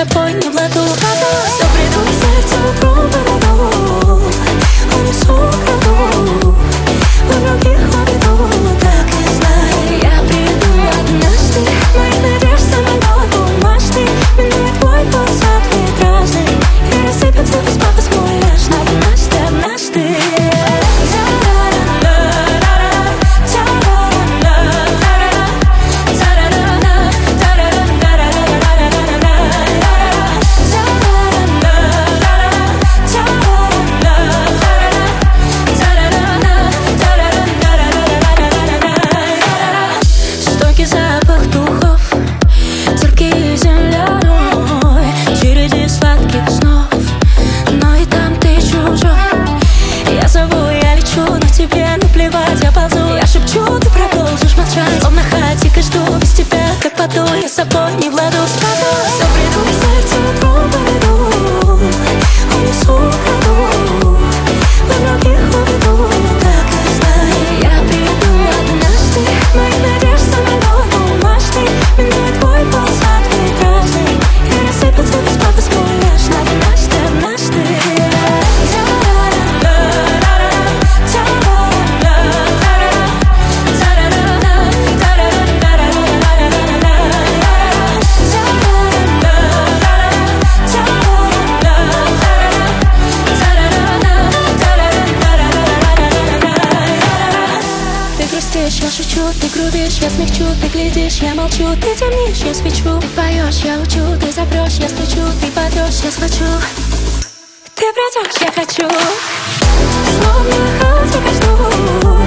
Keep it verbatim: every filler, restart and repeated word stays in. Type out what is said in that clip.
собой не в ладу. Все приду, сердце утром подойду, унесу, украду, у других уведу. Так и знай, я приду однажды, моих надежд самолет бумажный, минует твой посад витражный и рассыпется без пафос мой ляж. Однажды, однажды. Запах духов, терпкий земляной, череди сладких снов, но и там ты чужой. Я зову, я лечу, но тебе наплевать, я ползу. Я шепчу, ты продолжишь молчать, словно хатик и жду без тебя, как воду. Я с собой не в ладу, спаду. Все приду, сердце утром поведу, унесу, украду, в других уведу. Так и знай, я приду однажды, моих надежд самолет бумажный, минует твой посад витражный и рассыпется без пафос мой ляж. Однажды, однажды. Я шучу, ты грубишь, я смягчу, ты глядишь, я молчу, ты темнишь, я свечу, ты поешь, я учу, ты запрешь, я стучу, ты подрешь, я схвачу, ты придешь, я хочу, словно хаос, я жду.